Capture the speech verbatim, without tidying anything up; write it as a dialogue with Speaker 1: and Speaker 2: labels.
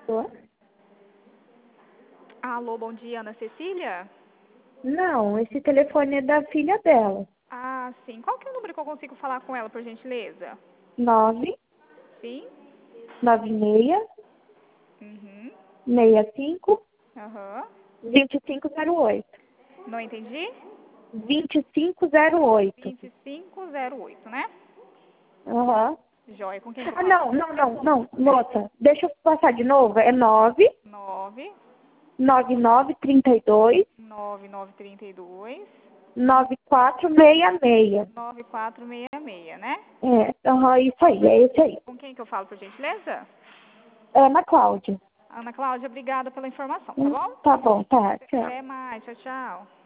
Speaker 1: Tô?
Speaker 2: Alô, bom dia, Ana Cecília?
Speaker 1: Não, esse telefone é da filha dela.
Speaker 2: Ah, sim. Qual que é o número que eu consigo falar com ela, por gentileza?
Speaker 1: Nove
Speaker 2: Sim?
Speaker 1: nove seis
Speaker 2: Uhum.
Speaker 1: seis cinco
Speaker 2: Aham.
Speaker 1: vinte e cinco zero oito.
Speaker 2: Não entendi?
Speaker 1: vinte e cinco zero oito.
Speaker 2: vinte e cinco zero oito, né?
Speaker 1: Aham.
Speaker 2: Joia, com quem que eu
Speaker 1: Ah,
Speaker 2: falo?
Speaker 1: não, não, não, não, moça, deixa eu passar de novo. É nove
Speaker 2: nove
Speaker 1: nove nove trinta e dois
Speaker 2: nove nove trinta e dois
Speaker 1: nove quatro seis seis.
Speaker 2: nove quatro seis seis, né?
Speaker 1: É, aham, isso aí, é esse aí.
Speaker 2: Com quem que eu falo, por gentileza?
Speaker 1: Ana Cláudia.
Speaker 2: Ana Cláudia, obrigada pela informação, tá
Speaker 1: Hum,
Speaker 2: bom?
Speaker 1: Tá bom, tá, tchau.
Speaker 2: Até mais, tchau, tchau.